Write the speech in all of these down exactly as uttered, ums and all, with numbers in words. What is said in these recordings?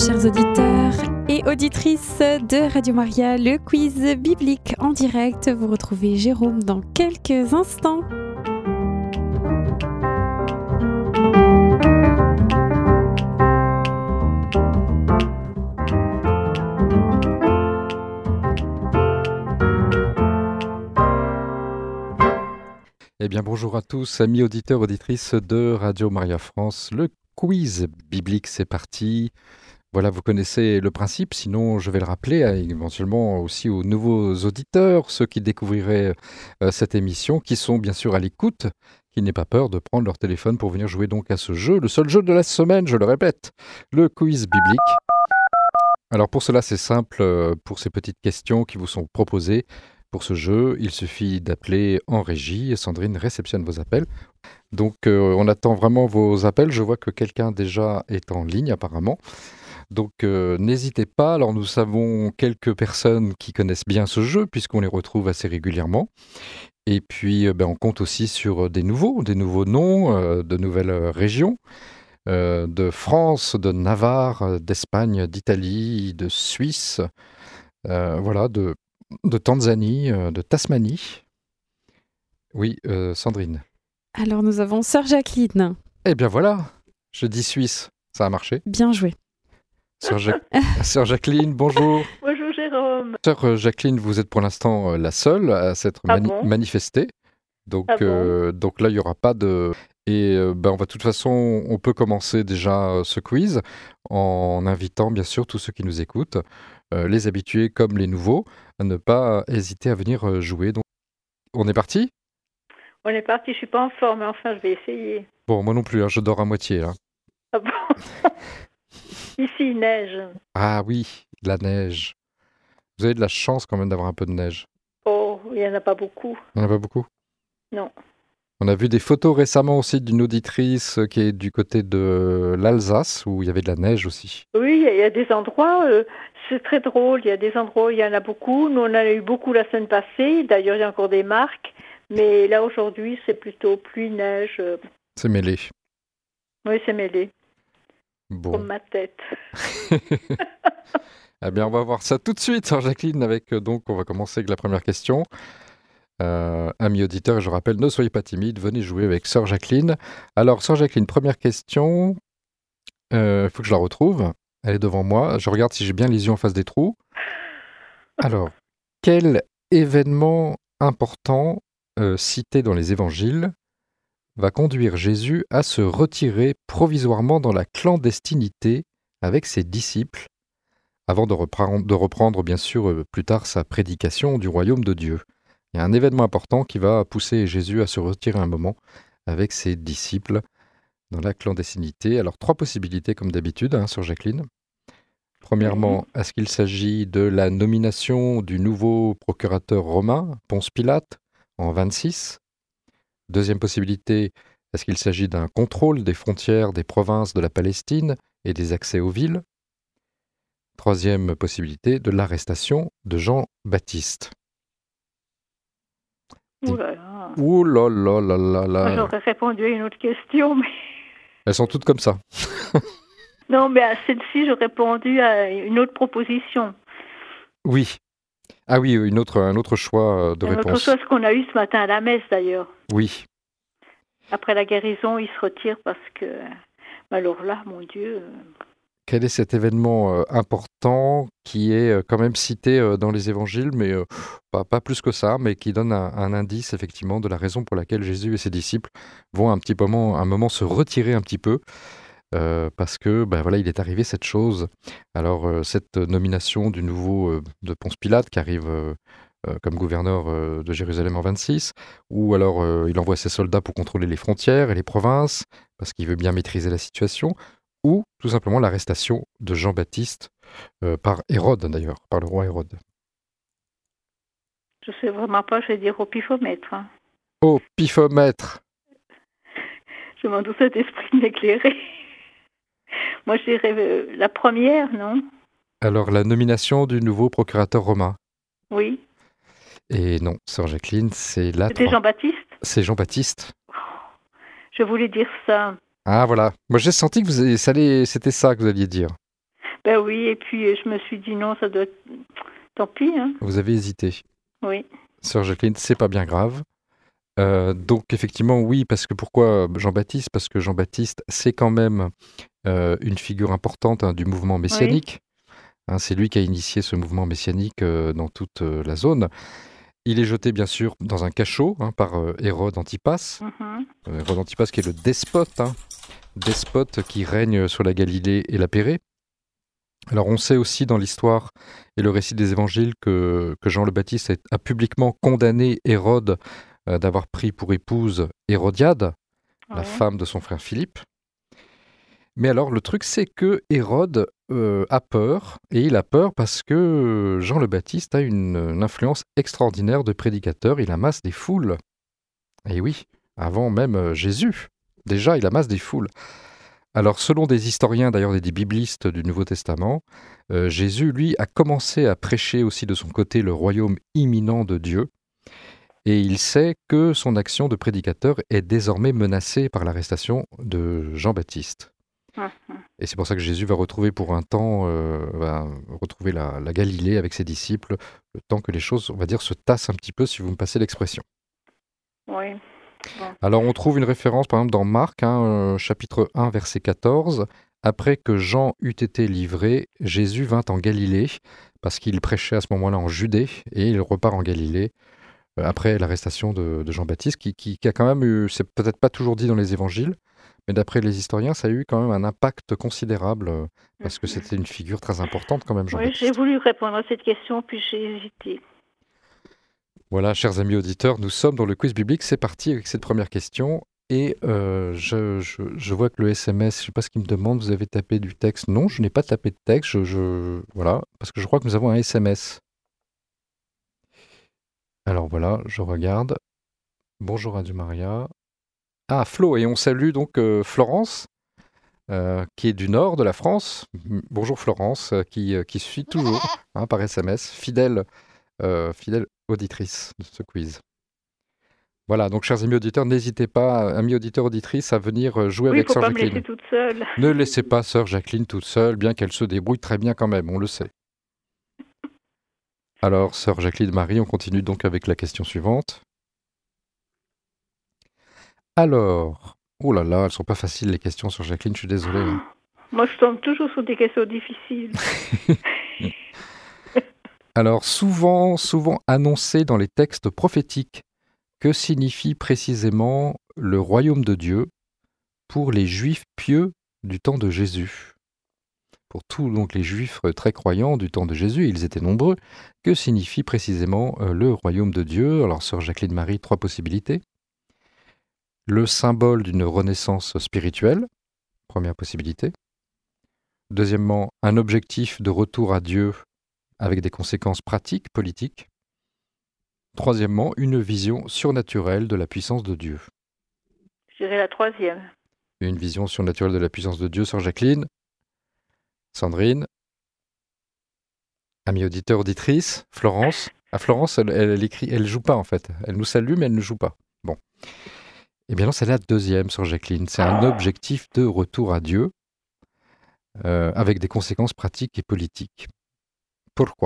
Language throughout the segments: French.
Chers auditeurs et auditrices de Radio Maria, le quiz biblique en direct. Vous retrouvez Jérôme dans quelques instants. Eh bien, bonjour à tous, amis auditeurs, auditrices de Radio Maria France. Le quiz biblique, c'est parti. Voilà, vous connaissez le principe, sinon je vais le rappeler éventuellement aussi aux nouveaux auditeurs, ceux qui découvriraient euh, cette émission, qui sont bien sûr à l'écoute, qui n'aient pas peur de prendre leur téléphone pour venir jouer donc à ce jeu, le seul jeu de la semaine, je le répète, le quiz biblique. Alors pour cela, c'est simple, euh, pour ces petites questions qui vous sont proposées. Pour ce jeu, il suffit d'appeler en régie et Sandrine réceptionne vos appels. Donc euh, on attend vraiment vos appels. Je vois que quelqu'un déjà est en ligne apparemment. Donc euh, n'hésitez pas. Alors nous savons quelques personnes qui connaissent bien ce jeu puisqu'on les retrouve assez régulièrement. Et puis euh, ben, on compte aussi sur des nouveaux, des nouveaux noms, euh, de nouvelles régions. Euh, de France, de Navarre, d'Espagne, d'Italie, de Suisse. Euh, voilà, de... de Tanzanie, euh, de Tasmanie. Oui, euh, Sandrine. Alors nous avons Sœur Jacqueline. Eh bien voilà, je dis Suisse, ça a marché. Bien joué. Sœur, ja- Sœur Jacqueline, bonjour. Bonjour Jérôme. Sœur Jacqueline, vous êtes pour l'instant euh, la seule à s'être Ah mani- bon manifestée. Donc, Ah bon euh, donc là, il n'y aura pas de... Et euh, ben, on va, de toute façon, on peut commencer déjà euh, ce quiz en invitant bien sûr tous ceux qui nous écoutent, euh, les habitués comme les nouveaux, à ne pas hésiter à venir euh, jouer. Donc, on est parti ? On est parti, je suis pas en forme, mais enfin je vais essayer. Bon, moi non plus, hein, je dors à moitié. Là. Ah bon Ici il neige. Ah oui, la neige. Vous avez de la chance quand même d'avoir un peu de neige. Oh, il n'y en a pas beaucoup. Il n'y en a pas beaucoup ? Non. On a vu des photos récemment aussi d'une auditrice qui est du côté de l'Alsace, où il y avait de la neige aussi. Oui, il y a des endroits, euh, c'est très drôle, il y a des endroits où il y en a beaucoup. Nous on en a eu beaucoup la semaine passée, d'ailleurs il y a encore des marques. Mais là aujourd'hui c'est plutôt pluie, neige. euh, C'est mêlé. Oui, c'est mêlé, Bon. comme ma tête. Eh bien, on va voir ça tout de suite, Sœur Jacqueline, avec, euh, donc, on va commencer avec la première question. Euh, amis auditeurs, je rappelle, ne soyez pas timides, venez jouer avec Sœur Jacqueline. Alors, Sœur Jacqueline, première question, il euh, faut que je la retrouve, elle est devant moi, je regarde si j'ai bien les yeux en face des trous. Alors, quel événement important euh, cité dans les évangiles va conduire Jésus à se retirer provisoirement dans la clandestinité avec ses disciples, avant de reprendre, de reprendre bien sûr euh, plus tard sa prédication du royaume de Dieu. Il y a un événement important qui va pousser Jésus à se retirer un moment avec ses disciples dans la clandestinité. Alors trois possibilités comme d'habitude, hein, Sœur Jacqueline. Premièrement, Mhm. est-ce qu'il s'agit de la nomination du nouveau procurateur romain, Ponce Pilate, en vingt-six ? Deuxième possibilité, est-ce qu'il s'agit d'un contrôle des frontières des provinces de la Palestine et des accès aux villes ? Troisième possibilité, de l'arrestation de Jean-Baptiste. Ouh là là. Ouh là là là là Moi, là. j'aurais répondu à une autre question, mais Elles sont toutes comme ça. non, mais à celle-ci, j'ai répondu à une autre proposition. Oui. Ah oui, une autre, un autre choix de Un autre réponse. chose qu'on a eu ce matin à la messe, d'ailleurs. Oui. Après la guérison, il se retire parce que, bah alors là, mon Dieu, euh, Quel est cet événement euh, important qui est euh, quand même cité euh, dans les évangiles, mais euh, pas, pas plus que ça, mais qui donne un, un indice effectivement de la raison pour laquelle Jésus et ses disciples vont un petit moment, un moment se retirer un petit peu, euh, parce que ben voilà, il est arrivé cette chose. Alors euh, cette nomination du nouveau euh, de Ponce Pilate qui arrive euh, euh, comme gouverneur euh, de Jérusalem en vingt-six, ou alors euh, il envoie ses soldats pour contrôler les frontières et les provinces, parce qu'il veut bien maîtriser la situation, ou tout simplement l'arrestation de Jean-Baptiste euh, par Hérode d'ailleurs, par le roi Hérode. je sais vraiment pas, je vais dire au pifomètre. Hein. Au pifomètre. Je demande au Saint-Esprit de m'éclairer. Moi, je dirais euh, la première, non? Alors la nomination du nouveau procurateur romain. Oui. Et non, Sœur Jacqueline, c'est la... C'était trois- Jean-Baptiste? C'est Jean-Baptiste. Je voulais dire ça. Ah voilà, moi j'ai senti que vous, ça allait- c'était ça que vous alliez dire. Ben oui, et puis je me suis dit non, ça doit être... Tant pis, hein. Vous avez hésité. Oui. Sœur Jacqueline, c'est pas bien grave. Euh, donc effectivement, oui, parce que pourquoi Jean-Baptiste? Parce que Jean-Baptiste, c'est quand même euh, une figure importante hein, du mouvement messianique. Oui. Hein, c'est lui qui a initié ce mouvement messianique euh, dans toute euh, la zone. Il est jeté bien sûr dans un cachot hein, par euh, Hérode Antipas. Mm-hmm. Euh, Hérode Antipas qui est le despote, hein, despote qui règne sur la Galilée et la Pérée. Alors on sait aussi dans l'histoire et le récit des évangiles que, que Jean le Baptiste a, a publiquement condamné Hérode euh, d'avoir pris pour épouse Hérodiade, ouais. la femme de son frère Philippe. Mais alors le truc c'est que Hérode euh, a peur, et il a peur parce que Jean le Baptiste a une, une influence extraordinaire de prédicateur, il amasse des foules. Et oui, avant même Jésus, déjà il amasse des foules. Alors, selon des historiens, d'ailleurs des biblistes du Nouveau Testament, euh, Jésus, lui, a commencé à prêcher aussi de son côté le royaume imminent de Dieu. Et il sait que son action de prédicateur est désormais menacée par l'arrestation de Jean-Baptiste. Mmh. Et c'est pour ça que Jésus va retrouver pour un temps, euh, va retrouver la, la Galilée avec ses disciples, le temps que les choses, on va dire, se tassent un petit peu, si vous me passez l'expression. Oui. Bon. Alors on trouve une référence par exemple dans Marc, hein, euh, chapitre un, verset quatorze. Après que Jean eut été livré, Jésus vint en Galilée, parce qu'il prêchait à ce moment-là en Judée, et il repart en Galilée, euh, après l'arrestation de, de Jean-Baptiste, qui, qui, qui a quand même eu, c'est peut-être pas toujours dit dans les évangiles, mais d'après les historiens, ça a eu quand même un impact considérable, euh, parce que c'était une figure très importante quand même, Jean-Baptiste. Oui, j'ai voulu répondre à cette question, puis j'ai hésité. Voilà, chers amis auditeurs, nous sommes dans le quiz biblique. C'est parti avec cette première question. Et euh, je, je, je vois que le S M S, je ne sais pas ce qu'il me demande, vous avez tapé du texte. Non, je n'ai pas tapé de texte. Je, je, voilà, parce que je crois que nous avons un S M S. Alors voilà, je regarde. Bonjour Radio Maria. Ah, Flo, et on salue donc euh, Florence, euh, qui est du nord de la France. Bonjour Florence, euh, qui, euh, qui suit toujours hein, par S M S, fidèle, euh, fidèle auditrice de ce quiz. Voilà, donc chers amis auditeurs, n'hésitez pas, amis auditeurs, auditrices, à venir jouer oui, avec Sœur Jacqueline. Oui, il ne faut pas me laisser toute seule. Ne laissez pas Sœur Jacqueline toute seule, bien qu'elle se débrouille très bien quand même, on le sait. Alors, Sœur Jacqueline Marie, on continue donc avec la question suivante. Alors, oh là là, elles ne sont pas faciles les questions sur Jacqueline, je suis désolé. Hein. Moi, je tombe toujours sur des questions difficiles. Alors, souvent, souvent annoncé dans les textes prophétiques, que signifie précisément le royaume de Dieu pour les Juifs pieux du temps de Jésus? Pour tous donc les Juifs très croyants du temps de Jésus, ils étaient nombreux, que signifie précisément euh, le royaume de Dieu? Alors, Sœur Jacqueline Marie, trois possibilités. Le symbole d'une renaissance spirituelle, première possibilité. Deuxièmement, un objectif de retour à Dieu avec des conséquences pratiques, politiques. Troisièmement, une vision surnaturelle de la puissance de Dieu. Je dirais la troisième. Une vision surnaturelle de la puissance de Dieu, Sœur Jacqueline. Sandrine. Amis auditeurs, auditrices. Florence. Ah, Florence, elle, elle, elle écrit, elle joue pas en fait. Elle nous salue, mais elle ne joue pas. Bon. Eh bien non, c'est la deuxième, Sœur Jacqueline. C'est un objectif de retour à Dieu euh, avec des conséquences pratiques et politiques. Pourquoi ?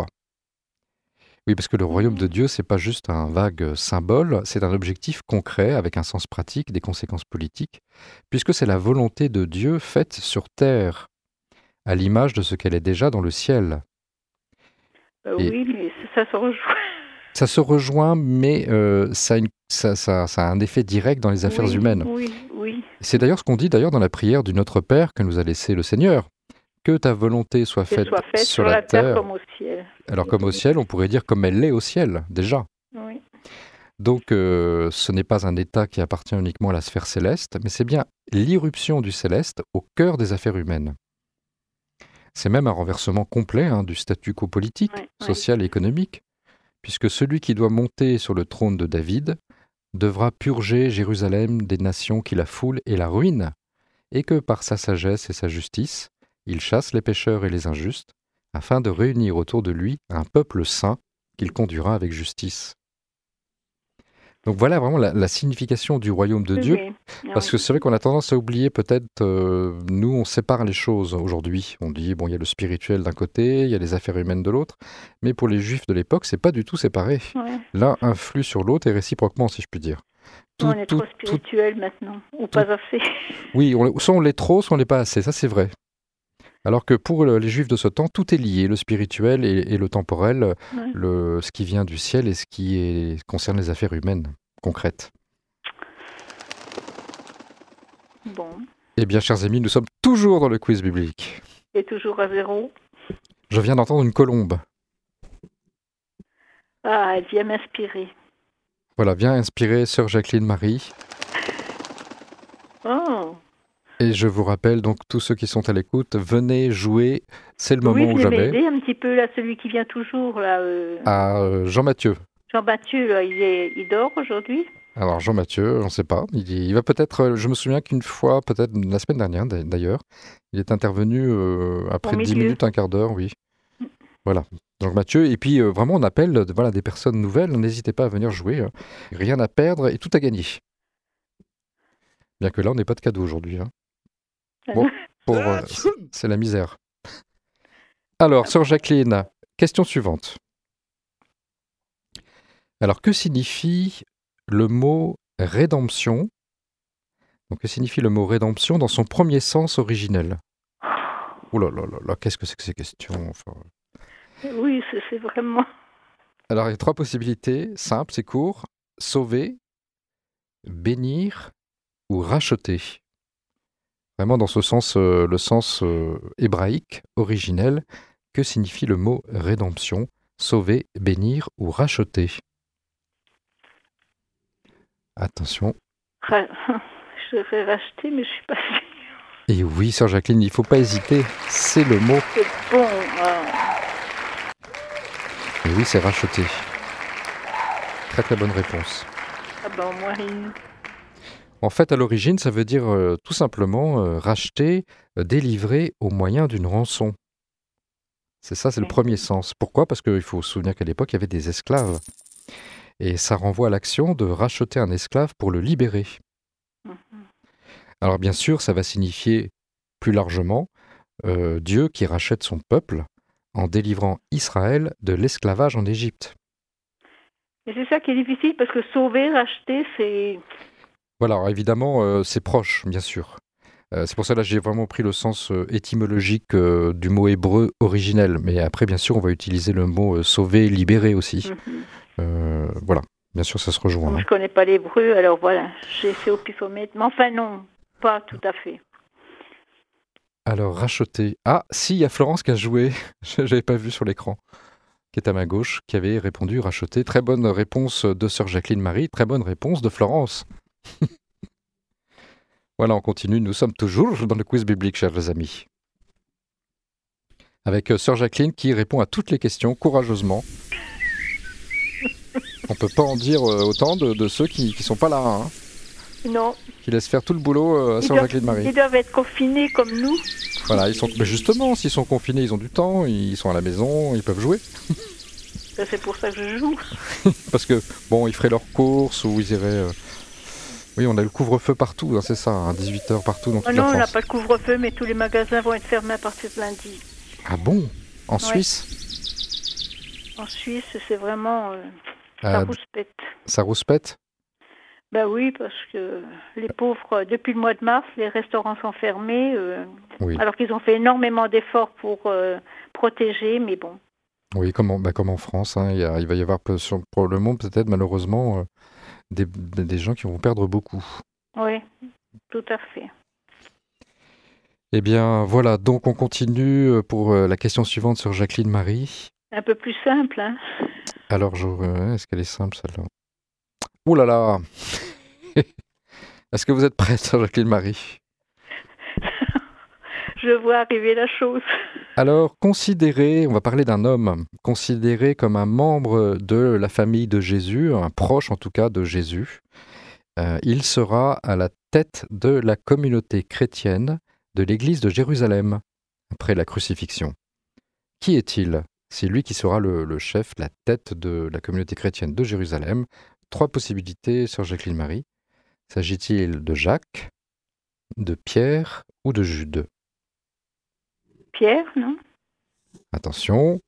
Oui, parce que le royaume de Dieu, c'est pas juste un vague symbole, c'est un objectif concret avec un sens pratique, des conséquences politiques, puisque c'est la volonté de Dieu faite sur terre, à l'image de ce qu'elle est déjà dans le ciel. Euh, oui, mais ça se rejoint. Ça se rejoint, mais euh, ça, a une, ça, ça, ça a un effet direct dans les affaires oui, humaines. Oui, oui. C'est d'ailleurs ce qu'on dit d'ailleurs dans la prière du Notre Père que nous a laissé le Seigneur. Que ta volonté soit faite, soit faite sur, sur la, la terre, terre comme au ciel. Alors comme au ciel, on pourrait dire comme elle l'est au ciel, déjà. Oui. Donc euh, ce n'est pas un état qui appartient uniquement à la sphère céleste, mais c'est bien l'irruption du céleste au cœur des affaires humaines. C'est même un renversement complet hein, du statu quo politique, oui, social oui. et économique, puisque celui qui doit monter sur le trône de David devra purger Jérusalem des nations qui la foulent et la ruinent, et que par sa sagesse et sa justice, il chasse les pécheurs et les injustes, afin de réunir autour de lui un peuple saint qu'il conduira avec justice. Donc voilà vraiment la, la signification du royaume de Oui, Dieu. oui. Parce que c'est vrai qu'on a tendance à oublier peut-être, euh, nous on sépare les choses aujourd'hui. On dit, bon, il y a le spirituel d'un côté, il y a les affaires humaines de l'autre. Mais pour les juifs de l'époque, c'est pas du tout séparé. Ouais. L'un influe sur l'autre et réciproquement, si je puis dire. Nous, Tout, on est tout, trop tout- spirituel maintenant, ou pas assez. oui, on, soit on l'est trop, soit on l'est pas assez, ça c'est vrai. Alors que pour le- les juifs de ce temps, tout est lié, le spirituel et, et le temporel, Ouais. le, ce qui vient du ciel et ce qui est, concerne les affaires humaines, concrètes. Bon, Eh bien, chers amis, nous sommes toujours dans le quiz biblique. et toujours à zéro. Je viens d'entendre une colombe. Ah, elle vient m'inspirer. Voilà, viens inspirer Sœur Jacqueline Marie. Oh, Et je vous rappelle, donc, tous ceux qui sont à l'écoute, venez jouer, c'est le moment oui, ou venez jamais, m'aider un petit peu, là, celui qui vient toujours, là. euh, à euh, Jean-Mathieu. Jean-Mathieu, là, il, est, il dort aujourd'hui. Alors Jean-Mathieu, on ne sait pas, il, il va peut-être, euh, je me souviens qu'une fois, peut-être la semaine dernière d'a- d'ailleurs, il est intervenu euh, après Au dix milieu. minutes, un quart d'heure, oui. Voilà, Jean-Mathieu, et puis euh, vraiment on appelle euh, voilà, des personnes nouvelles, n'hésitez pas à venir jouer, hein. Rien à perdre et tout à gagner. Bien que là on n'ait pas de cadeau aujourd'hui. hein. Bon, pour, euh, c'est c'est la misère. Alors, Sœur Jacqueline, question suivante. Alors, que signifie le mot rédemption? Donc, que signifie le mot rédemption dans son premier sens originel? Oh là là là là, qu'est-ce que c'est que ces questions? Enfin, Oui, c'est c'est vraiment... alors, il y a trois possibilités, simple, c'est court. Sauver, bénir ou racheter. Vraiment dans ce sens, euh, le sens euh, hébraïque originel, que signifie le mot rédemption? Sauver, bénir ou racheter? Attention. Ra- Je devrais racheter, mais je suis pas sûre. Et oui, Sœur Jacqueline, il ne faut pas hésiter, c'est le mot. C'est bon. ah. Et oui, c'est racheter. Très très bonne réponse. Ah ben, au moins une. En fait, à l'origine, ça veut dire euh, tout simplement euh, racheter, euh, délivrer au moyen d'une rançon. C'est ça, c'est le Ok. premier sens. Pourquoi? Parce qu'il faut se souvenir qu'à l'époque, il y avait des esclaves. Et ça renvoie à l'action de racheter un esclave pour le libérer. Mhm. Alors bien sûr, ça va signifier plus largement euh, Dieu qui rachète son peuple en délivrant Israël de l'esclavage en Égypte. Et c'est ça qui est difficile, parce que sauver, racheter, c'est... Voilà, alors évidemment, euh, c'est proche, bien sûr. Euh, c'est pour ça que là, j'ai vraiment pris le sens euh, étymologique euh, du mot hébreu originel. Mais après, bien sûr, on va utiliser le mot euh, sauver, libérer aussi. Mhm. Euh, voilà, bien sûr, ça se rejoint. Comme hein. je connais pas l'hébreu, alors voilà, j'ai fait au pifomètre. Mais enfin non, pas tout à fait. Alors, racheter. Ah, si, il y a Florence qui a joué. J'avais pas vu sur l'écran. Qui est à ma gauche, qui avait répondu racheter. Très bonne réponse de Sœur Jacqueline Marie. Très bonne réponse de Florence. Voilà, on continue. Nous sommes toujours dans le quiz biblique, chers amis. Avec euh, Sœur Jacqueline qui répond à toutes les questions courageusement. On peut pas en dire euh, autant de, de ceux qui ne sont pas là, hein, Non, qui laissent faire tout le boulot euh, à ils Sœur doivent, Jacqueline Marie. ils doivent être confinés comme nous. Voilà, ils sont. Mais justement, s'ils sont confinés, ils ont du temps, ils sont à la maison, ils peuvent jouer. Ça, c'est pour ça que je joue. Parce que bon, ils feraient leurs courses ou ils iraient. euh, Oui, on a le couvre-feu partout, hein, c'est ça, hein, dix-huit heures partout dans toute Oh non, la on n'a France. pas de couvre-feu, mais tous les magasins vont être fermés à partir de lundi. Ah bon? En Ouais. Suisse? En Suisse, c'est vraiment... euh, ça Euh, rouspète. Ça rouspète? Ben oui, parce que les pauvres, euh, depuis le mois de mars, les restaurants sont fermés, euh, Oui. alors qu'ils ont fait énormément d'efforts pour euh, protéger, mais bon. Oui, comme en, bah, comme en France, hein, il, y a- il va y avoir peu- sur- probablement, peut-être malheureusement, euh, des, des gens qui vont perdre beaucoup. Oui, tout à fait. Eh bien, voilà, donc on continue euh, pour euh, la question suivante sur Jacqueline Marie. Un peu plus simple, hein. Alors, je- euh, est-ce qu'elle est simple celle-là? Ouh là là! Est-ce que vous êtes prête, Sœur Jacqueline Marie? Je vois arriver la chose. Alors, considéré, on va parler d'un homme, considéré comme un membre de la famille de Jésus, un proche en tout cas de Jésus, euh, il sera à la tête de la communauté chrétienne de l'église de Jérusalem, après la crucifixion. Qui est-il? C'est lui qui sera le, le chef, la tête de la communauté chrétienne de Jérusalem, trois possibilités, sœur Jacqueline Marie. S'agit-il de Jacques, de Pierre ou de Jude? Pierre, non? Attention.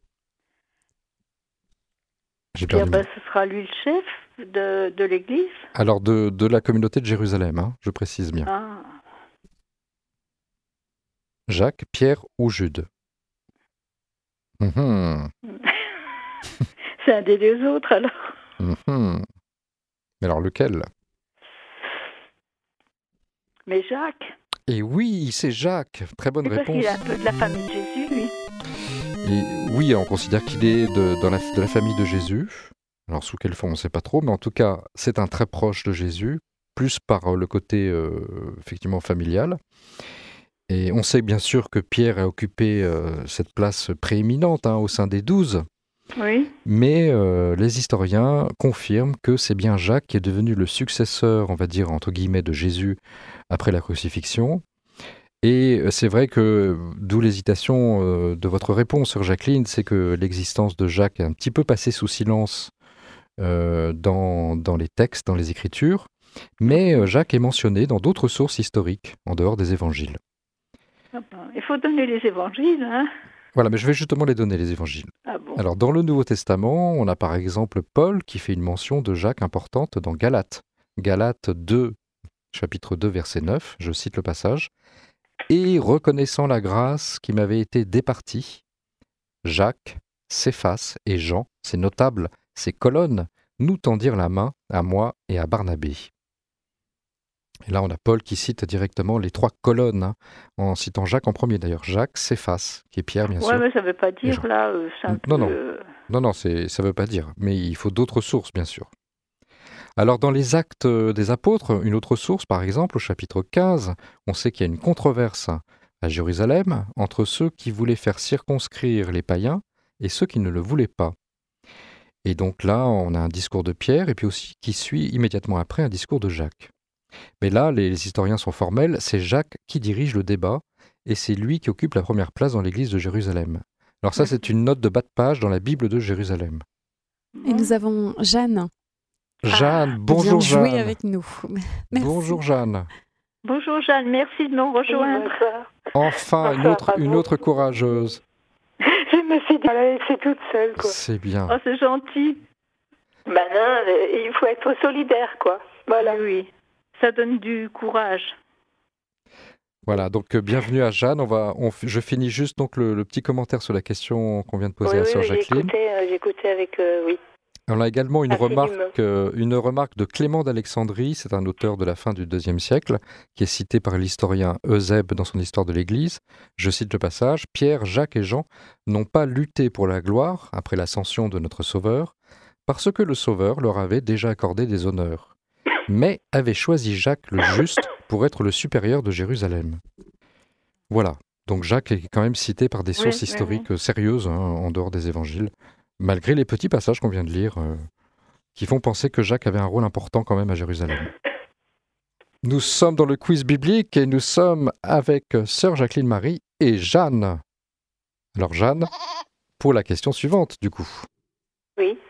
J'ai Pierre, perdu. ben, ce sera lui le chef de, de l'église. Alors, de, de la communauté de Jérusalem, hein, je précise bien. Ah. Jacques, Pierre ou Jude? Mhm, C'est un des deux autres, alors. mhm. Mais alors, lequel? Mais Jacques, Et oui, c'est Jacques. Très bonne c'est parce réponse. qu'il est un peu de la famille de Jésus, lui. Et oui, on considère qu'il est de, dans la, de la famille de Jésus. Alors, sous quelle forme, on ne sait pas trop, mais en tout cas, c'est un très proche de Jésus, plus par le côté, euh, effectivement, familial. Et on sait bien sûr que Pierre a occupé euh, cette place prééminente hein, au sein des douze, Oui. mais euh, les historiens confirment que c'est bien Jacques qui est devenu le successeur, on va dire, entre guillemets, de Jésus après la crucifixion. Et c'est vrai que, d'où l'hésitation euh, de votre réponse, sœur Jacqueline, c'est que l'existence de Jacques est un petit peu passée sous silence euh, dans, dans les textes, dans les Écritures, mais euh, Jacques est mentionné dans d'autres sources historiques, en dehors des évangiles. Ah ben, il faut donner les évangiles, hein. Voilà, mais je vais justement les donner, les évangiles. Ah bon. Alors, dans le Nouveau Testament, on a par exemple Paul qui fait une mention de Jacques importante dans Galates. Galates deux, chapitre deux, verset neuf, je cite le passage. « Et reconnaissant la grâce qui m'avait été départie, Jacques, Céphas et Jean, ces notables, ces colonnes, nous tendirent la main à moi et à Barnabé. » Et là, on a Paul qui cite directement les trois colonnes, hein, en citant Jacques en premier d'ailleurs. Jacques, Céphas, qui est Pierre, bien Ouais, sûr. mais ça ne veut pas dire, Jean. là, euh, c'est un Non, peu... non. euh, Non, non, c'est, ça ne veut pas dire. Mais il faut d'autres sources, bien sûr. Alors, dans les Actes des Apôtres, une autre source, par exemple, au chapitre quinze, on sait qu'il y a une controverse à Jérusalem entre ceux qui voulaient faire circonscrire les païens et ceux qui ne le voulaient pas. Et donc là, on a un discours de Pierre et puis aussi qui suit immédiatement après un discours de Jacques. Mais là, les historiens sont formels, c'est Jacques qui dirige le débat et c'est lui qui occupe la première place dans l'église de Jérusalem. Alors ça, c'est une note de bas de page dans la Bible de Jérusalem. Et nous avons Jeanne. Jeanne, qui bonjour vient jouer Jeanne. avec nous. Merci. Bonjour Jeanne. Bonjour Jeanne, merci de nous rejoindre. Enfin, une autre, une autre courageuse. Je me suis dit, voilà, c'est toute seule, quoi. C'est bien. Oh, c'est gentil. Ben non, il faut être solidaire, quoi. Voilà. Oui, oui. Ça donne du courage. Voilà, donc euh, bienvenue à Jeanne. On va, on, f- je finis juste donc le, le petit commentaire sur la question qu'on vient de poser Oui, à oui, sœur j'ai Jacqueline. écouté, euh, j'ai écouté avec, euh, oui. On a également une Assidûment. remarque, euh, une remarque de Clément d'Alexandrie, c'est un auteur de la fin du deuxième siècle, qui est cité par l'historien Eusèbe dans son histoire de l'Église. Je cite le passage, « Pierre, Jacques et Jean n'ont pas lutté pour la gloire après l'ascension de notre Sauveur, parce que le Sauveur leur avait déjà accordé des honneurs, mais avait choisi Jacques le juste pour être le supérieur de Jérusalem. » Voilà, donc Jacques est quand même cité par des sources oui, historiques euh, sérieuses, hein, en dehors des évangiles, malgré les petits passages qu'on vient de lire, euh, qui font penser que Jacques avait un rôle important quand même à Jérusalem. Nous sommes dans le quiz biblique et nous sommes avec euh, sœur Jacqueline Marie et Jeanne. Alors Jeanne, pour la question suivante du coup. Oui.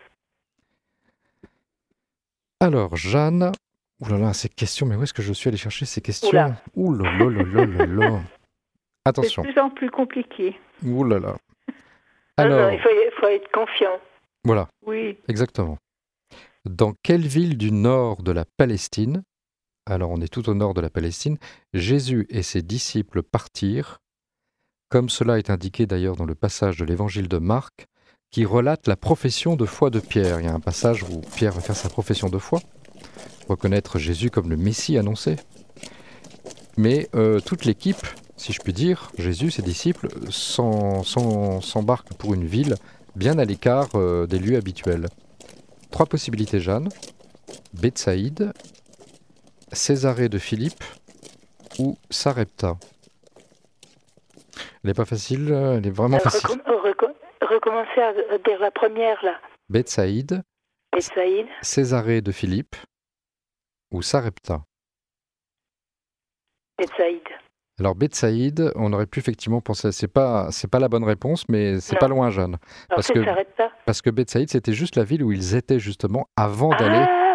Alors Jeanne, ouh là là, ces questions, mais où est-ce que je suis allé chercher ces questions? Oula. Ouh là là là là là là. C'est Attention, de plus en plus compliqué. ouh là là. Non, non, Alors, il faut, il faut être confiant. voilà. Oui. Exactement. Dans quelle ville du nord de la Palestine, alors on est tout au nord de la Palestine, Jésus et ses disciples partirent, comme cela est indiqué d'ailleurs dans le passage de l'évangile de Marc, qui relate la profession de foi de Pierre. Il y a un passage où Pierre va faire sa profession de foi, reconnaître Jésus comme le Messie annoncé. Mais euh, toute l'équipe, si je puis dire, Jésus, ses disciples, s'en- s'en- s'embarquent pour une ville bien à l'écart euh, des lieux habituels. Trois possibilités, Jeanne. Bethsaïde, Césarée de Philippe ou Sarepta. Elle n'est pas facile, elle est vraiment Euh, facile. recom- recom- recommencer à à dire la première, là. Bethsaïde, Bethsaïde. Césarée de Philippe ou Sarepta. Bethsaïde. Alors Bethsaïde, on aurait pu effectivement penser, c'est pas, c'est pas la bonne réponse, mais c'est Non. pas loin, Jeanne. Alors, Parce ça que- ne s'arrête pas. Parce que Bethsaïde, c'était juste la ville où ils étaient justement avant d'aller Ah,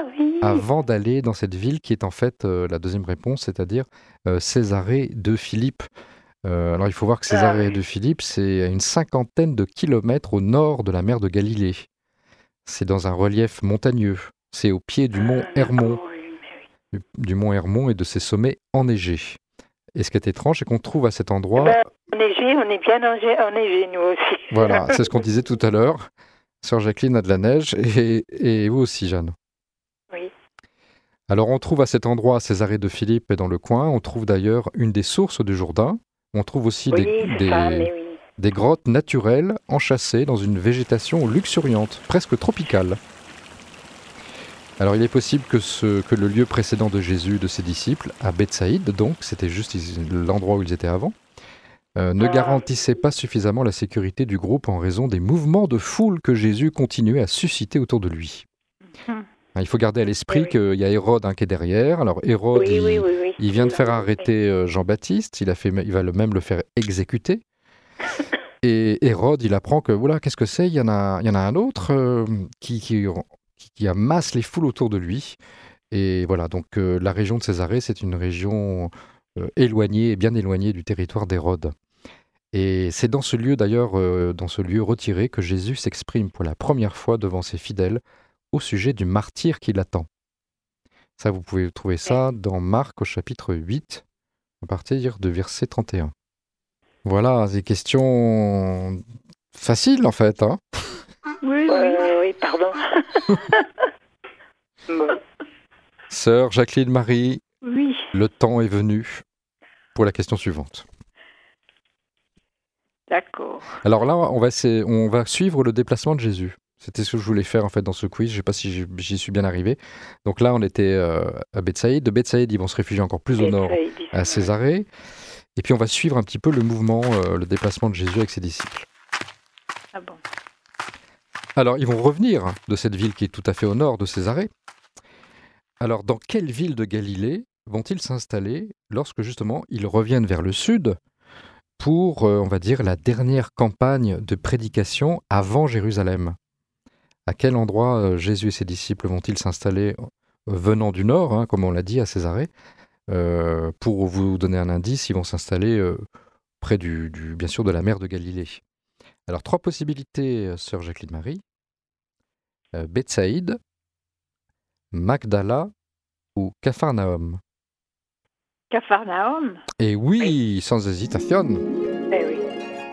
avant d'aller dans cette ville qui est en fait euh, la deuxième réponse, c'est-à-dire euh, Césarée de Philippe. Euh, alors il faut voir que Césarée Ah, oui. de Philippe, c'est à une cinquantaine de kilomètres au nord de la mer de Galilée. C'est dans un relief montagneux. C'est au pied du mont Ah, Hermon, d'accord, oui, mais oui. du, du mont Hermon et de ses sommets enneigés. Et ce qui est étrange, c'est qu'on trouve à cet Eh endroit, ben, enneigé, on est bien enneigé, enneigé, nous aussi. voilà, c'est ce qu'on disait tout à l'heure, Sœur Jacqueline a de la neige et, et vous aussi, Jeanne. Oui. Alors on trouve à cet endroit, à Césarée de Philippe et dans le coin, on trouve d'ailleurs une des sources du Jourdain. On trouve aussi Oui, des, c'est des, ça, mais oui. des grottes naturelles enchâssées dans une végétation luxuriante, presque tropicale. Alors il est possible que, ce, que le lieu précédent de Jésus, de ses disciples, à Bethsaïde, donc c'était juste l'endroit où ils étaient avant, euh, ne Ah. garantissait pas suffisamment la sécurité du groupe en raison des mouvements de foule que Jésus continuait à susciter autour de lui. Mhm. Il faut garder à l'esprit Oui, oui. qu'il y a Hérode hein, qui est derrière. Alors Hérode, Oui, il, oui, oui, oui. il vient de faire Oui. arrêter euh, Jean-Baptiste, il, a fait, il va le même le faire exécuter. Et Hérode, il apprend que, voilà, qu'est-ce que c'est? Il y en a, il y en a un autre euh, qui, qui, qui, qui amasse les foules autour de lui. Et voilà, donc euh, la région de Césarée, c'est une région euh, éloignée, bien éloignée du territoire d'Hérode. Et c'est dans ce lieu, d'ailleurs, euh, dans ce lieu retiré, que Jésus s'exprime pour la première fois devant ses fidèles au sujet du martyr qui l'attend. Ça, vous pouvez trouver ça dans Marc au chapitre huit, à partir de verset trente et un. Voilà, des questions faciles en fait. Hein. Oui, oui. Euh, oui, pardon. Bon. Sœur Jacqueline Marie, Oui. le temps est venu pour la question suivante. D'accord. Alors là, on va, essayer- on va suivre le déplacement de Jésus. C'était ce que je voulais faire en fait dans ce quiz. Je ne sais pas si j'y- j'y suis bien arrivé. Donc là, on était euh, à Bethsaïde. De Bethsaïde, ils vont se réfugier encore plus au nord, Et ça, ils disent- à Césarée. Et puis on va suivre un petit peu le mouvement, euh, le déplacement de Jésus avec ses disciples. Ah bon. Alors, ils vont revenir de cette ville qui est tout à fait au nord de Césarée. Alors, dans quelle ville de Galilée vont-ils s'installer lorsque justement ils reviennent vers le sud pour, euh, on va dire, la dernière campagne de prédication avant Jérusalem? À quel endroit euh, Jésus et ses disciples vont-ils s'installer euh, venant du nord, hein, comme on l'a dit, à Césarée? Euh, pour vous donner un indice, ils vont s'installer euh, près du, du, bien sûr, de la mer de Galilée. Alors, trois possibilités, euh, sœur Jacqueline Marie. Euh, Bethsaïde, Magdala ou Capharnaüm. Capharnaüm. Et oui, sans hésitation. Eh oui.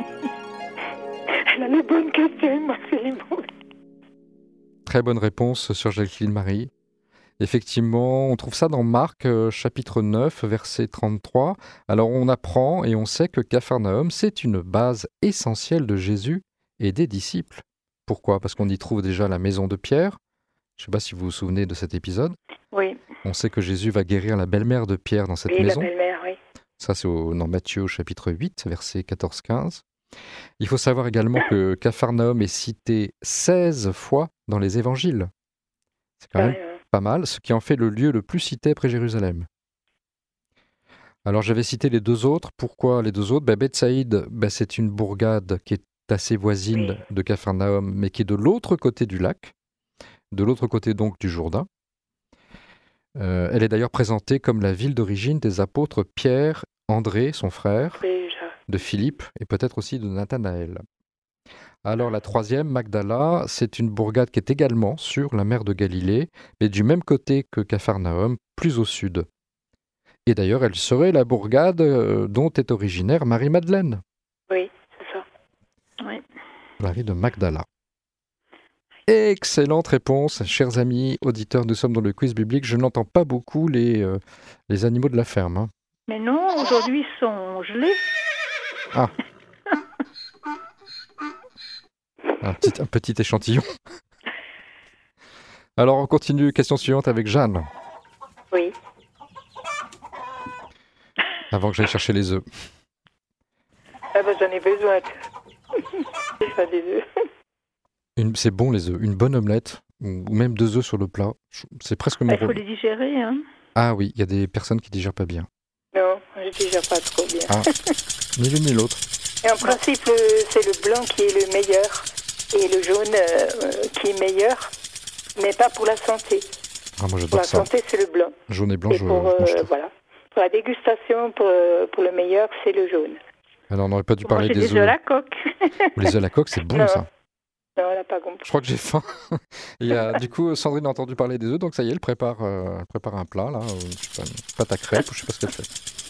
Elle a les bonnes questions, ma fille. Très bonne réponse, sœur Jacqueline Marie. Effectivement, on trouve ça dans Marc, euh, chapitre neuf, verset trente-trois. Alors on apprend et on sait que Capharnaüm, c'est une base essentielle de Jésus et des disciples. Pourquoi? Parce qu'on y trouve déjà la maison de Pierre. Je ne sais pas si vous vous souvenez de cet épisode. Oui, On sait que Jésus va guérir la belle-mère de Pierre dans cette oui, la maison. belle-mère, oui. Ça, c'est au, dans Matthieu, chapitre huit, versets quatorze quinze. Il faut savoir également que Capharnaüm est cité seize fois dans les évangiles. C'est quand même Ouais, ouais. pas mal, ce qui en fait le lieu le plus cité après Jérusalem. Alors j'avais cité les deux autres. Pourquoi les deux autres? ben, Bethsaïde, ben, c'est une bourgade qui est assez voisine Oui. de Capharnaüm, mais qui est de l'autre côté du lac, de l'autre côté donc du Jourdain. Euh, elle est d'ailleurs présentée comme la ville d'origine des apôtres Pierre, André, son frère, Déjà. de Philippe et peut-être aussi de Nathanaël. Alors la troisième, Magdala, c'est une bourgade qui est également sur la mer de Galilée, mais du même côté que Capharnaüm, plus au sud. Et d'ailleurs, elle serait la bourgade euh, dont est originaire Marie-Madeleine, Oui, c'est ça. Oui. Marie de Magdala. Excellente réponse, chers amis auditeurs, nous sommes dans le quiz biblique. Je n'entends pas beaucoup les, euh, les animaux de la ferme. hein. Mais non, aujourd'hui, ils sont gelés. Ah. Un petit, un petit échantillon. Alors on continue, question suivante avec Jeanne, Oui. avant que j'aille chercher les œufs. Ah bah, j'en ai besoin. Je fais des œufs. Une- C'est bon les œufs, une bonne omelette, ou ou même deux œufs sur le plat, je- c'est presque mon Il faut rôle. les digérer. Hein. Ah oui, il y a des personnes qui digèrent pas bien. Non, je digère pas trop bien. Ah, ni l'une ni l'autre. Et en principe, le- c'est le blanc qui est le meilleur et le jaune euh, euh, qui est meilleur, mais pas pour la santé. Ah, moi Pour j'adore la ça. santé, c'est le blanc. Jaune et blanc, Et je, pour, je mange euh, tout. voilà. Pour la dégustation, pour, euh, pour le meilleur, c'est le jaune. Alors on n'aurait pas dû Vous parler mangez des des œufs à œufs. la coque. Ou les œufs à la coque, c'est bon Non. ça. Non, elle n'a pas compris. Je crois que j'ai faim. Il y a, du coup, Sandrine a entendu parler des œufs, donc ça y est, elle prépare, euh, elle prépare un plat, là, euh, je sais pas, une pâte à crêpes, ou je sais pas ce qu'elle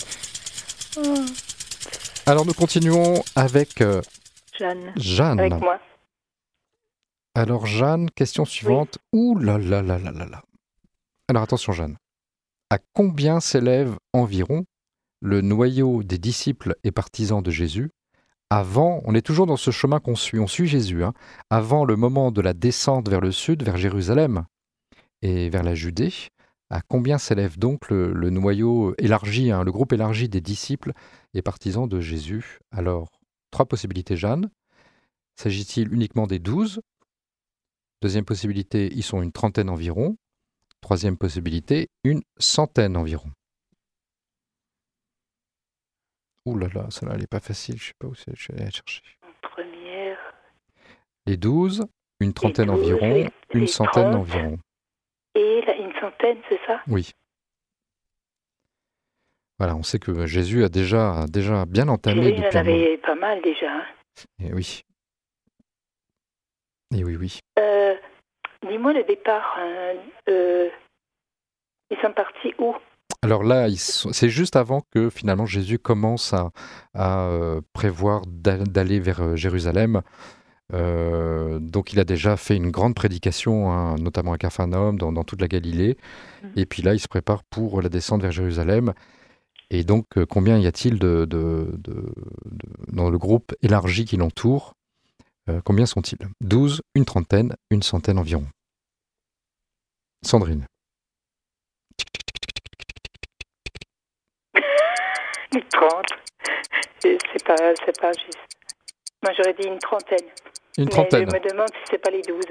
fait. Alors nous continuons avec euh, Jeanne. Jeanne. Avec moi. Alors Jeanne, question suivante. Ouh là là là là là là. Alors attention Jeanne. À combien s'élève environ le noyau des disciples et partisans de Jésus avant, on est toujours dans ce chemin qu'on suit, on suit Jésus, hein, avant le moment de la descente vers le sud, vers Jérusalem et vers la Judée, à combien s'élève donc le, le noyau élargi, hein, le groupe élargi des disciples et partisans de Jésus? Alors, trois possibilités, Jeanne. S'agit-il uniquement des douze? Deuxième possibilité, ils sont une trentaine environ. Troisième possibilité, une centaine environ. Ouh là là, celle-là, elle n'est pas facile, je ne sais pas où c'est, je vais aller la chercher. En première. Les douze, une trentaine douze, environ, les- une les centaine trente. environ. Et là, une centaine, c'est ça? Oui. Voilà, on sait que Jésus a déjà, déjà bien entamé Oui, il depuis en un moment. avait pas mal déjà. Hein. Et oui. Et oui, oui. Euh, dis-moi le départ. Hein, euh, ils sont partis où? Alors là, ils sont- c'est juste avant que finalement Jésus commence à, à, euh, prévoir d'a- d'aller vers euh, Jérusalem. Euh, donc il a déjà fait une grande prédication, hein, notamment à Capharnaüm, dans, dans toute la Galilée. Mhm. Et puis là, il se prépare pour la descente vers Jérusalem. Et donc, euh, combien y a-t-il de, de- de- de- dans le groupe élargi qui l'entoure? Euh, combien sont-ils? douze, une trentaine, une centaine environ. Sandrine. Les trente. C'est c'est pas, c'est pas juste. Moi, j'aurais dit une trentaine. Une Mais trentaine. je me demande si c'est pas les douze.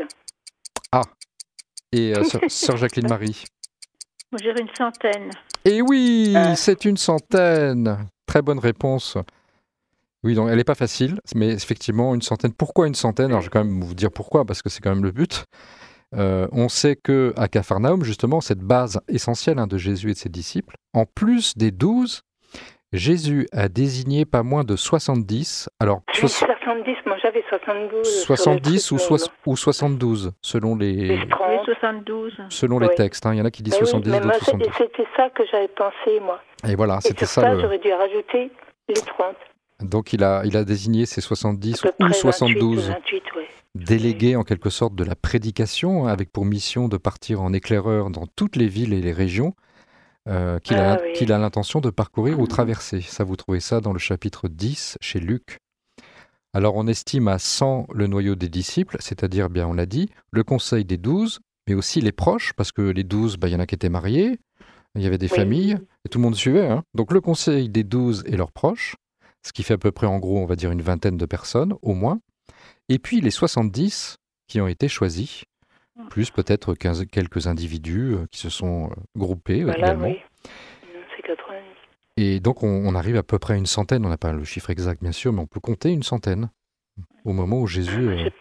Et euh, sœur, sœur Jacqueline Marie. Moi, j'irais une centaine. Et oui, Euh. c'est une centaine. Très bonne réponse. Oui, donc elle n'est pas facile, mais effectivement, une centaine. Pourquoi une centaine? Alors, je vais quand même vous dire pourquoi, parce que c'est quand même le but. Euh, on sait qu'à Capharnaüm, justement, cette base essentielle, hein, de Jésus et de ses disciples, en plus des douze, Jésus a désigné pas moins de soixante-dix. Alors, Oui, soix- soixante-dix, moi j'avais soixante-douze. sur le soixante-dix truc, ou, mais soix- bon. ou soixante-douze, selon les, Les Oui, trente. soixante-douze. selon les Oui. textes, hein. Il y en a qui disent Mais oui, soixante-dix, mais moi, d'autres c'est- soixante-douze. c'était ça que j'avais pensé, moi. Et voilà, Et c'était sur ça ça, le... j'aurais dû rajouter les trente. Donc il a, il a désigné ces soixante-dix À peu ou près soixante-douze vingt-huit, vingt-huit, ouais. délégués en quelque sorte de la prédication, hein, avec pour mission de partir en éclaireur dans toutes les villes et les régions euh, qu'il a, Ah oui. qu'il a l'intention de parcourir ou traverser. Ça, vous trouvez ça dans le chapitre dix chez Luc. Alors on estime à cent le noyau des disciples, c'est-à-dire, bien on l'a dit, le conseil des douze, mais aussi les proches, parce que les douze, bah, il y en a qui étaient mariés, il y avait des Oui. familles, et tout le monde suivait. Hein. Donc le conseil des douze et leurs proches, ce qui fait à peu près en gros, on va dire, une vingtaine de personnes au moins. Et puis les soixante-dix qui ont été choisis, plus peut-être quinze, quelques individus euh, qui se sont euh, groupés euh, Voilà, également. oui. Non, c'est quatre-vingt-dix. Et donc on, on arrive à peu près à une centaine, on n'a pas le chiffre exact bien sûr, mais on peut compter une centaine au moment où Jésus... euh,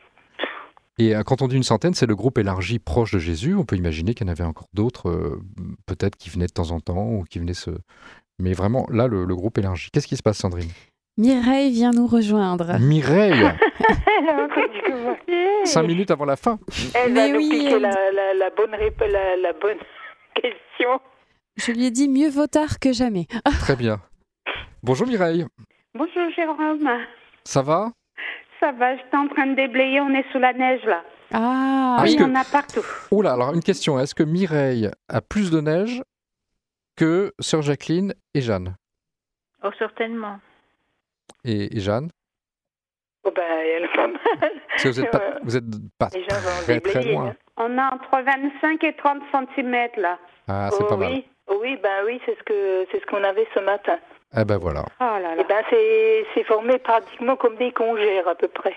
Et euh, quand on dit une centaine, c'est le groupe élargi proche de Jésus. On peut imaginer qu'il y en avait encore d'autres, euh, peut-être qui venaient de temps en temps, ou qui venaient se... Mais vraiment, là, le, le groupe élargi. Qu'est-ce qui se passe, Sandrine? Mireille vient nous rejoindre. Mireille, Elle a encore dit que moi. cinq minutes avant la fin. Elle Mais va nous oui, piquer elle- la, la, la bonne rép- la, la bonne question. Je lui ai dit mieux vaut tard que jamais. Très bien. Bonjour Mireille, Bonjour Jérôme, ça va? ça va, j'étais en train de déblayer, on est sous la neige là. Ah, Ah, Oui, est-ce il que- y en a partout. Oula, alors une question. Est-ce que Mireille a plus de neige que Sœur Jacqueline et Jeanne? Oh, certainement. Et, et Jeanne? Oh ben, elle est pas mal. Parce que vous êtes pas, Ouais. vous êtes pas Les gens vont très très déblayer, loin. hein. On a entre vingt-cinq et trente centimètres là. Ah, c'est Oh pas oui. mal. Oh oui, ben oui, c'est ce que c'est ce qu'on avait ce matin. Eh ben voilà. Oh là Et là. ben c'est c'est formé pratiquement comme des congères à peu près.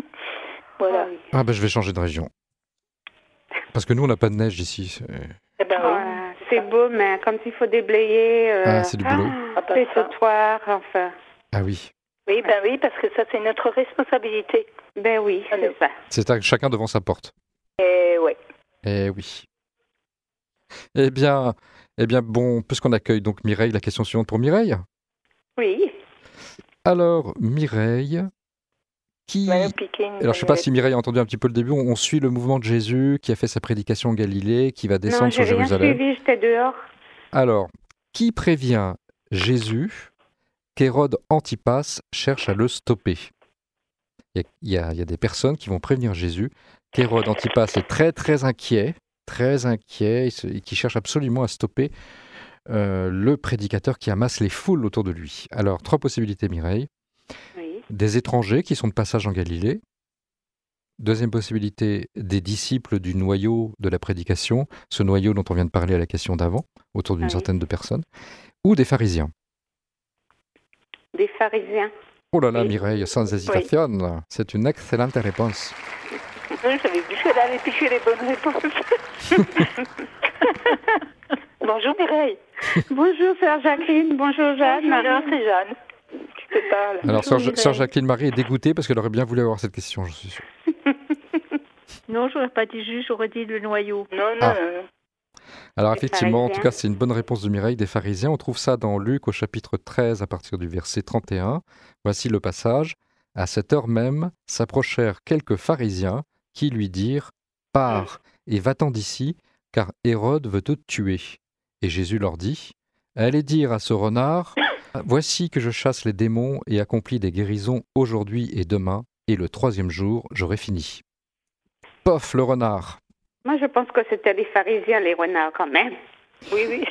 Voilà. Oh oui. Ah ben je vais changer de région. Parce que nous, on n'a pas de neige ici. c'est- Eh ben oui. Voilà, c'est beau, mais quand il faut déblayer, euh, Ah, c'est du boulot. Ah, pas les ça. trottoirs, enfin. Ah oui. Oui, ben oui, parce que ça c'est notre responsabilité. Ben oui, Alors. c'est ça. C'est à chacun devant sa porte. Et ouais. Eh oui. Eh bien, eh bien, bon, puisqu'on accueille donc Mireille, la question suivante pour Mireille. Oui. Alors, Mireille, qui... Manu Piquet, Alors, je ne sais pas si Mireille a entendu un petit peu le début. On, on suit le mouvement de Jésus qui a fait sa prédication en Galilée, qui va Non, descendre j'ai sur rien Jérusalem. suivi, j'étais dehors. Alors, qui prévient Jésus qu'Hérode Antipas cherche à le stopper? Il y, a, il, y a, il y a des personnes qui vont prévenir Jésus qu'Hérode Antipas est très très inquiet, très inquiet, et, se, et qui cherche absolument à stopper euh, le prédicateur qui amasse les foules autour de lui. Alors, trois possibilités, Mireille. Oui. Des étrangers qui sont de passage en Galilée. Deuxième possibilité, des disciples du noyau de la prédication, ce noyau dont on vient de parler à la question d'avant, autour d'une Oui. centaine de personnes, ou des pharisiens. Des pharisiens. Oh là là, Oui. Mireille, sans hésitation, c'est une excellente réponse. Oui, j'avais vu qu'elle allait piquer les bonnes réponses. Bonjour Mireille. Bonjour, sœur Jacqueline. Bonjour, Jeanne. Bonjour, c'est Jeanne. Tu te parles. Alors, Bonjour, sœur, sœur Jacqueline Marie est dégoûtée parce qu'elle aurait bien voulu avoir cette question, je suis sûr. Non, j'aurais pas dit juste, j'aurais dit le noyau. Non, non, Ah. non. Alors, Des effectivement, en tout pharisiens. cas, c'est une bonne réponse de Mireille, des pharisiens. On trouve ça dans Luc au chapitre treize à partir du verset trente et un. Voici le passage. À cette heure même, s'approchèrent quelques pharisiens qui lui dirent « Pars et va-t'en d'ici, car Hérode veut te tuer. » Et Jésus leur dit « Allez dire à ce renard, voici que je chasse les démons et accomplis des guérisons aujourd'hui et demain, et le troisième jour, j'aurai fini. » Pof, le renard. Moi, je pense que c'était les pharisiens, les renards, quand même. Oui, oui.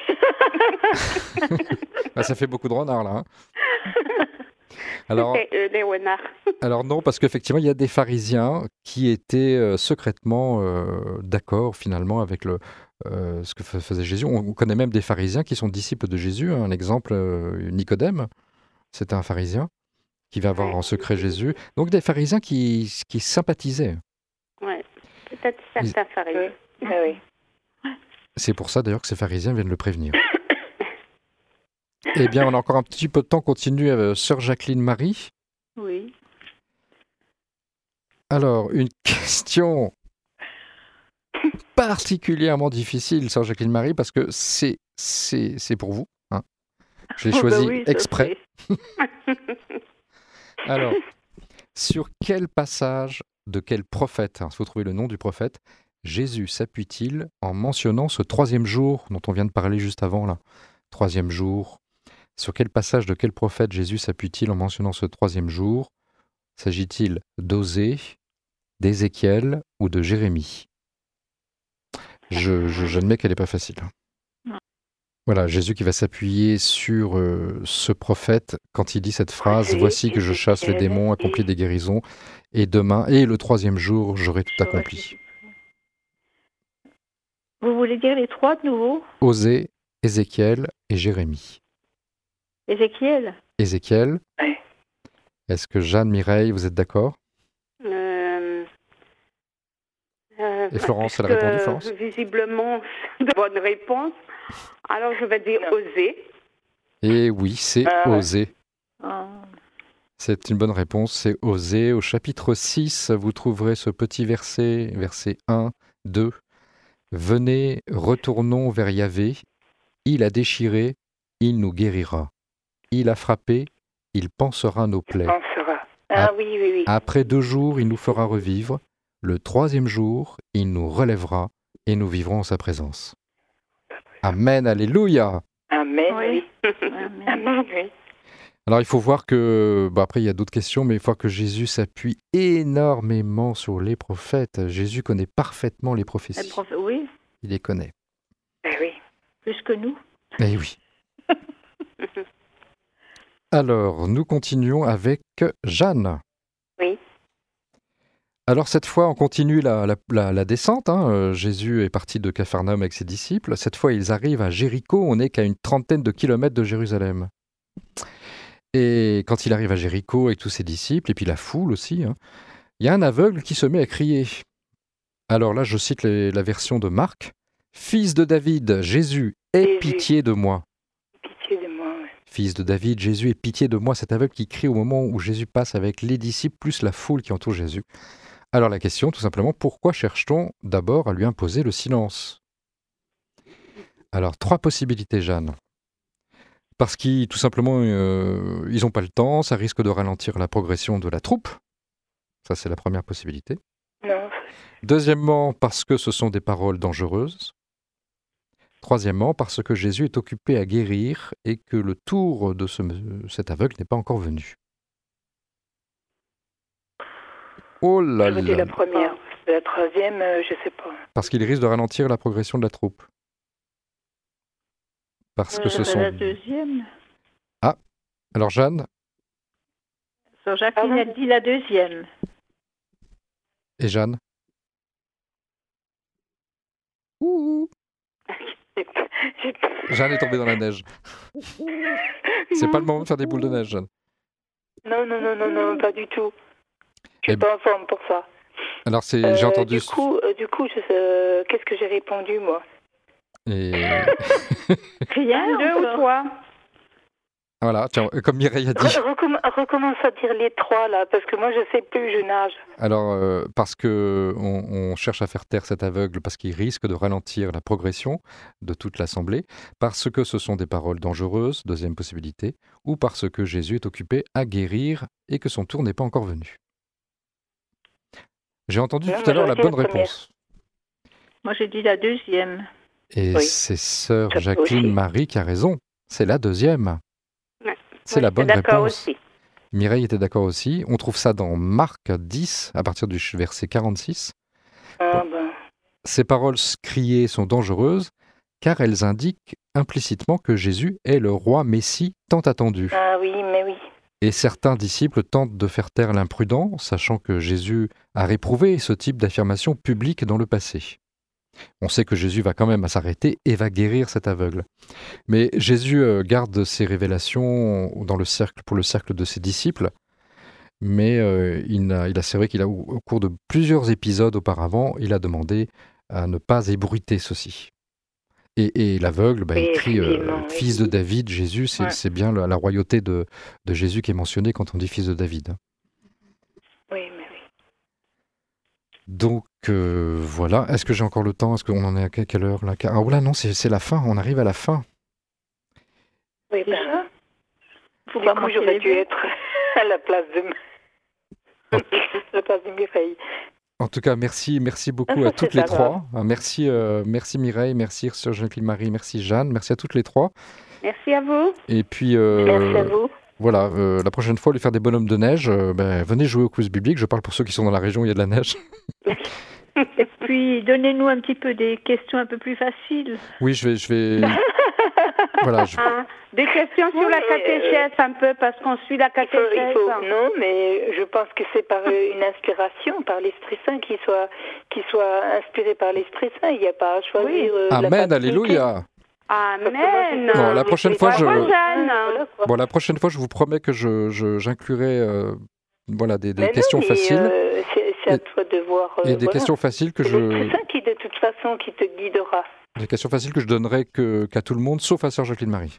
Ah, ça fait beaucoup de renards, là. Hein. Alors, C'était eux, les renards. alors non, parce qu'effectivement, il y a des pharisiens qui étaient euh, secrètement euh, d'accord, finalement, avec le, euh, ce que faisait Jésus. On, on connaît même des pharisiens qui sont disciples de Jésus. Un exemple, euh, Nicodème, c'était un pharisien qui va voir en secret Jésus. Donc, des pharisiens qui, qui sympathisaient. Ouais. Peut-être certains pharisiens. Oui, oui. C'est pour ça d'ailleurs que ces pharisiens viennent le prévenir. Eh bien, on a encore un petit peu de temps. Continue avec sœur Jacqueline Marie. Oui. Alors, une question particulièrement difficile, sœur Jacqueline Marie, parce que c'est, c'est, c'est pour vous. Hein. Je l'ai Oh, bah choisi oui, ça exprès. serait. Alors, sur quel passage de quel prophète, il faut trouver le nom du prophète, Jésus s'appuie-t-il en mentionnant ce troisième jour dont on vient de parler juste avant là? Troisième jour. Sur quel passage de quel prophète Jésus s'appuie-t-il en mentionnant ce troisième jour? S'agit-il d'Osée, d'Ézéchiel ou de Jérémie? Je, je, j'admets qu'elle n'est pas facile. Non. Voilà, Jésus qui va s'appuyer sur euh, ce prophète quand il dit cette phrase Osée, « Voici que je chasse les démons, accomplis des guérisons, et demain, et le troisième jour, j'aurai tout accompli. » Vous voulez dire les trois de nouveau? Osée, Ézéchiel et Jérémie. Ézéchiel? Ézéchiel. Ouais. Est-ce que Jeanne, Mireille, vous êtes d'accord? Euh, euh, Et Florence, elle a parce répondu, que, Florence? Visiblement, c'est de bonnes réponses. Alors, je vais dire Non. oser. Et oui, c'est Ah ouais. Osée. Ah. C'est une bonne réponse, c'est Osée. Au chapitre six, vous trouverez ce petit verset, verset un, deux. Venez, retournons vers Yahvé. Il a déchiré, il nous guérira. Il a frappé, il pansera nos plaies. On sera. Ah, Ah. oui, oui, oui. Après deux jours, il nous fera revivre. Le troisième jour, il nous relèvera et nous vivrons en sa présence. Amen, alléluia. Amen, Oui. oui. Amen. Amen, oui. Alors il faut voir que, bah, après il y a d'autres questions, mais il faut voir que Jésus s'appuie énormément sur les prophètes. Jésus connaît parfaitement les Le prophéties. prof- Oui, Il les connaît. Ben oui. plus que nous. Eh oui. Alors, nous continuons avec Jeanne. Oui. Alors cette fois, on continue la, la- la- la descente. hein. Euh, Jésus est parti de Capharnaüm avec ses disciples. Cette fois, ils arrivent à Jéricho. On n'est qu'à une trentaine de kilomètres de Jérusalem. Et quand il arrive à Jéricho avec tous ses disciples, et puis la foule aussi, hein, il y a un aveugle qui se met à crier. Alors là, je cite les- la version de Marc. « Fils de David, Jésus, aie Jésus. pitié de moi. » Pitié de moi, ouais. Fils de David, Jésus, aie pitié de moi. Cet aveugle qui crie au moment où Jésus passe avec les disciples, plus la foule qui entoure Jésus. Alors la question, tout simplement, pourquoi cherche-t-on d'abord à lui imposer le silence? Alors, trois possibilités, Jeanne. Parce qu'ils, tout simplement, euh, ils n'ont pas le temps, ça risque de ralentir la progression de la troupe. Ça, c'est la première possibilité. Non. Deuxièmement, parce que ce sont des paroles dangereuses. Troisièmement, parce que Jésus est occupé à guérir et que le tour de ce, cet aveugle n'est pas encore venu. Oh là Je vous dis la là. première. La troisième, euh, je sais pas. Parce qu'il risque de ralentir la progression de la troupe. Parce que Euh, ce c'est sont... la deuxième. Alors Jeanne Sœur Jacqueline a dit la deuxième. et Jeanne. Ouh. J'ai pas- j'ai pas- Jeanne est tombée dans la neige. C'est pas le moment de faire des boules de neige, Jeanne. Non, non, non, non, non, pas du tout. Je Eh suis pas en forme pour ça. Alors c'est, Euh, j'ai entendu. Du coup, euh, du coup, je sais, euh, qu'est-ce que j'ai répondu moi? Et Rien Deux ou encore. trois? voilà, tiens, comme Mireille a dit. Re- recomm- recommence à dire les trois là, parce que moi je sais plus, je nage. Alors euh, parce que on, on cherche à faire taire cet aveugle parce qu'il risque de ralentir la progression de toute l'assemblée, parce que ce sont des paroles dangereuses, deuxième possibilité, ou parce que Jésus est occupé à guérir et que son tour n'est pas encore venu. J'ai entendu Non, tout moi, à l'heure la j'aurais dit bonne la première. réponse. Moi, j'ai dit la deuxième. Et Oui. c'est sœur Ça peut Jacqueline aussi. Marie qui a raison. C'est la deuxième. Ouais. C'est la bonne D'accord réponse. aussi. Mireille était d'accord aussi. On trouve ça dans Marc dix, à partir du verset quarante-six. Ah, ben. Ces paroles criées sont dangereuses car elles indiquent implicitement que Jésus est le roi Messie tant attendu. Ah oui, mais oui. Et certains disciples tentent de faire taire l'imprudent, sachant que Jésus a réprouvé ce type d'affirmation publique dans le passé. On sait que Jésus va quand même s'arrêter et va guérir cet aveugle. Mais Jésus euh, garde ses révélations dans le cercle, pour le cercle de ses disciples, mais euh, il a, il a, c'est vrai qu'il a, au cours de plusieurs épisodes auparavant, il a demandé à ne pas ébruiter ceci. Et, et l'aveugle, bah, il Oui, crie euh, effectivement, oui. fils de David, Jésus, c'est, Ouais. c'est bien la, la royauté de, de Jésus qui est mentionnée quand on dit fils de David. Oui, mais oui. Donc euh, voilà, est-ce que j'ai encore le temps? Est-ce qu'on en est à que- quelle heure là? Ah oula, non, c'est, c'est la fin, on arrive à la fin. Oui, ben, Déjà Faut du pas coup, manquer j'aurais les dû vœux. être à la place de, à la place de Mireille. En tout cas, merci, merci beaucoup Ah, ça, à toutes c'est les pas trois. Ah, Merci, euh, merci Mireille, merci Sœur Jacqueline Marie, merci Jeanne, merci à toutes les trois. Merci à vous. Et puis euh, Merci à vous. voilà, euh, la prochaine fois, au lieu de faire des bonhommes de neige, euh, ben, venez jouer au quiz biblique. Je parle pour ceux qui sont dans la région où il y a de la neige. Et puis, donnez-nous un petit peu des questions un peu plus faciles. Oui, je vais, je vais. Voilà, je- Hein, des questions sur Oui, la mais, catéchèse un peu, parce qu'on suit la Il faut, il catéchèse. faut- non, mais je pense que c'est par euh, une inspiration, par l'Esprit Saint, qu'il soit, qu'il soit inspiré par l'Esprit Saint. Il n'y a pas à choisir. Oui. euh, la Amen, facilité. alléluia. Amen. Non, la prochaine fois, je- Bravo, Jeanne. Voilà, quoi. Bon, la prochaine fois, je vous promets que je, je- j'inclurai euh, voilà, des, des Mais non, questions mais, faciles euh, c'est, c'est à Et- toi de voir. euh, et des voilà. questions faciles que C'est je, l'Esprit Saint qui, de toute façon, qui te guidera. des questions faciles que je donnerai que, qu'à tout le monde, sauf à Sœur Jacqueline Marie.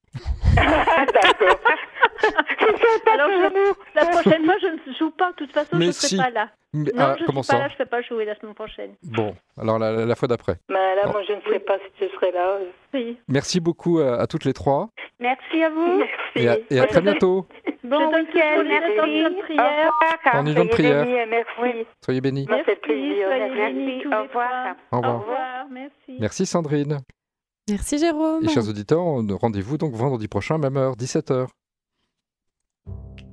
D'accord. Alors, je- la prochaine fois, je ne joue pas. De toute façon, Mais je ne serai si. pas là. Mais- Non, ah, je ne comment suis pas ça? là. Je ne vais pas jouer la semaine prochaine. Bon, alors la, la fois d'après. Mais là, Oh. moi, je ne sais pas si je serai là. Oui. Merci beaucoup à, à toutes les trois Merci à vous. Merci. et à, et à très bientôt. Bon Je donne week-end. toujours les Merci. intentions de prière. Au revoir. En union de prière. Soyez bénis, merci. Soyez bénis. Ça fait Merci, plaisir. soyez Merci. bénis tous Au les revoir. trois. Au revoir. Au revoir. Merci. Merci Sandrine. Merci Jérôme. Et chers auditeurs, rendez-vous donc vendredi prochain, même heure, dix-sept heures.